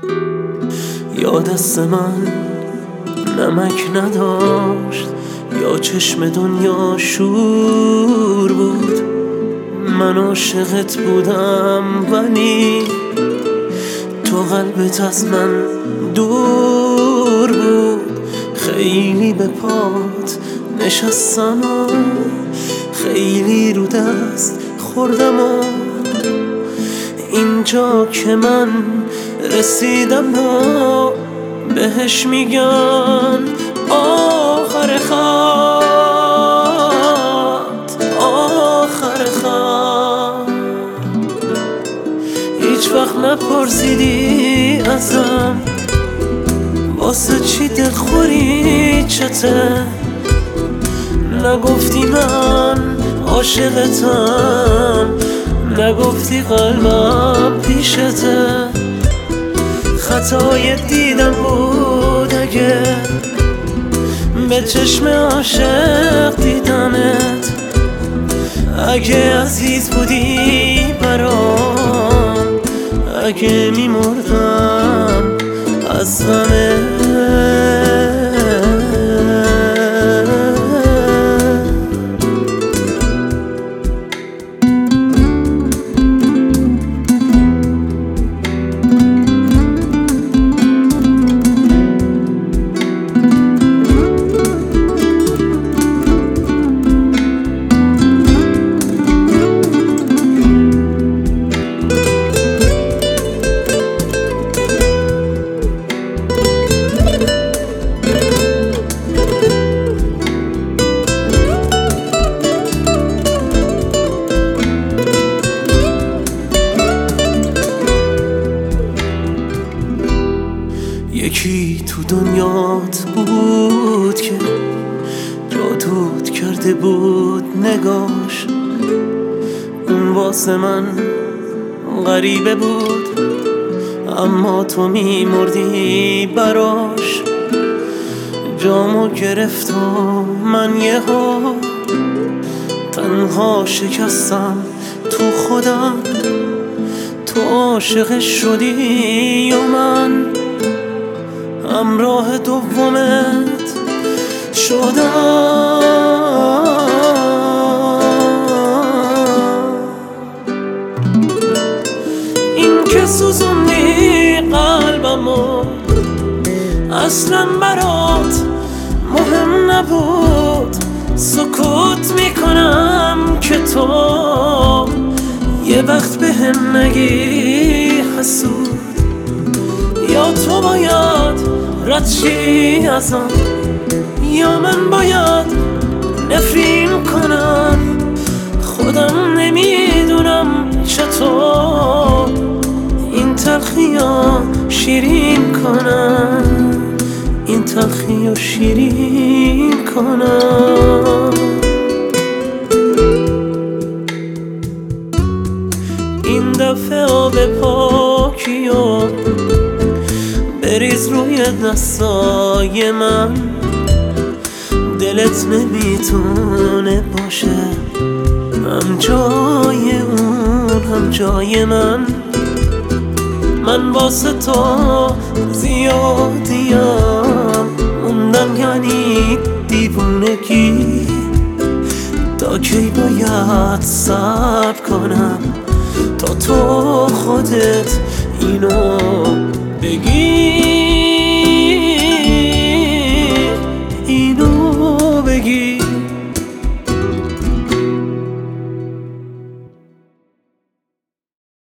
یا دست من نمک نداشت، یا چشم دنیا شور بود. من عاشقت بودم ولی تو قلبت از من دور بود. خیلی به پات نشستم و خیلی رو دست خوردم و اینجا که من رسیدم و بهش میگن آخر خط، آخر خط. هیچ وقت نپرسیدی ازم واسه چی دلخوری چته، نگفتی من عاشقتم، نگفتی قلبم پیشته. خطای دیدم بود اگه به چشم عاشق دیدمت، اگه عزیز بودی برام، اگه میمردم از غمت. یکی تو دنیات بود که جادوت کرده بود نگاش، اون واسه من غریبه بود اما تو میمردی براش. جامو گرفت و من یهو تنها شکستم تو خودم. تو عاشق شدی و من همراه دومت شدم. این که سوزوندی قلبمو اصلا برات مهم نبود. سکوت میکنم که تو یه وقت بهم نگی حسود، یا تو باید رد شی ازم یا من باید نفرین کنم. خودم نمیدونم چطور این تلخی‌ها شیرین کنم، این تلخی‌ها شیرین کنم. این دفعه آب پاکی و بریز روی دستای من. دلت نمیتونه باشه هم جای اون هم جای من. من واسه تو زیادیم موندم یعنی دیوونگی. تا کی باید صبر کنم تا تو خودت اینو بگی، اینو بگی.